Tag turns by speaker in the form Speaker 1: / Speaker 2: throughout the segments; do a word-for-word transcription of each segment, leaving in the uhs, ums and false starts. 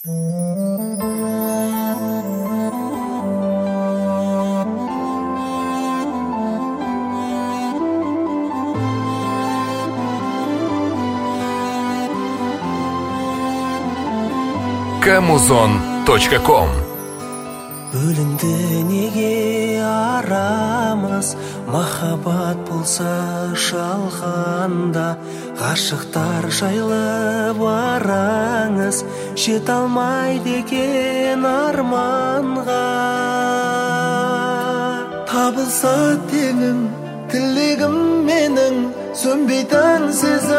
Speaker 1: камузон точка ком.
Speaker 2: Өлінді неге арамыз, махаббат болса шалғанда, ғашықтар жайлы бараңыз, жет алмайды екен арманға. Табылса теңім, тілегім менің, сөнбейтін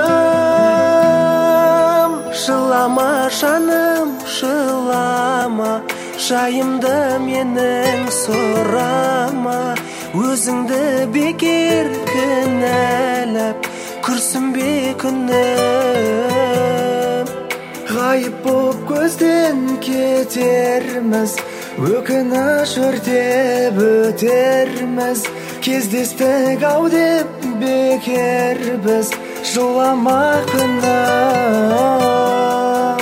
Speaker 2: сезім. Жылама жаным, жылама, жайымды менің сұрама. Өзіңді бекер кінәлап, күрсінбе күнім. Ғайып боп көзден кетерміз, өкініш өртеп өтерміз. Кездестік ау деп бекер біз, жылама күнім.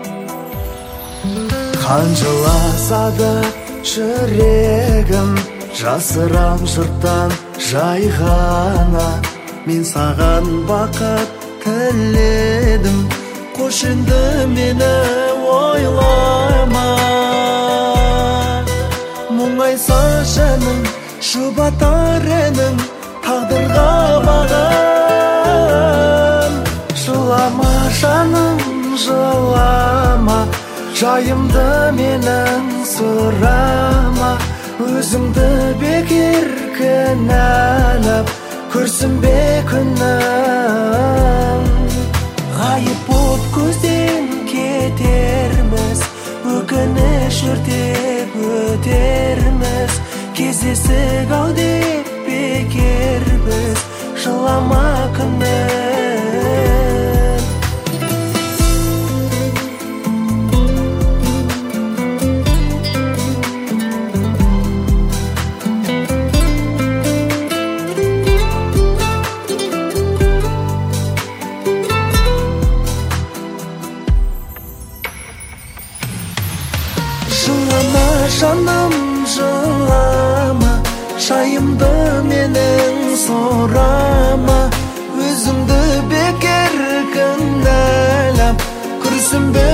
Speaker 2: Қанжыласа да жүрегім, жасырам жұрттан жай ғана. Мен саған бақыт тіледім, қош енді мені ойлама. Мұңайса жаным, жұбатар әнің, тағдырға бағын. Жылама жаным, жылама, жайымды менің сұрама. Өзіңді бекер кінәлап, күрсінбе күнім. Ғайып боп көзден кетерміз, өкініш өртеп өтерміз. Кездесік ау деп бекер біз, жылама күнім. Жылама жаным, жылама, жайымды менің сұрама. Өзіңді бекер кінәлап, күрсінбе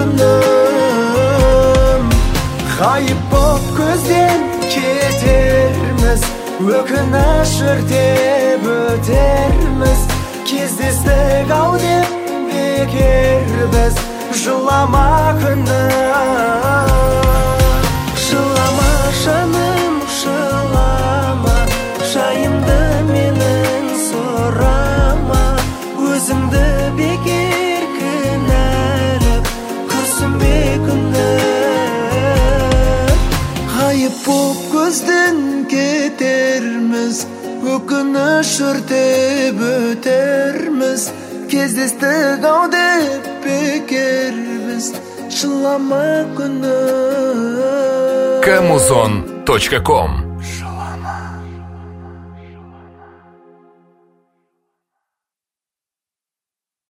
Speaker 2: күнім. Ғайып боп көзден кетерміз, өкініш өртеп өтерміз. Кездестік ау деп бекер біз, жылама күнім. Жылама жаным, жылама, жайымды менің сұрама. Өзіңді бекер кінәлап, күрсінбе күнім. Ғайып боп көзден кетерміз, өкініш өртеп өтерміз. Кездестік ау деп бекер біз, жылама күнім.
Speaker 1: камузон точка ком.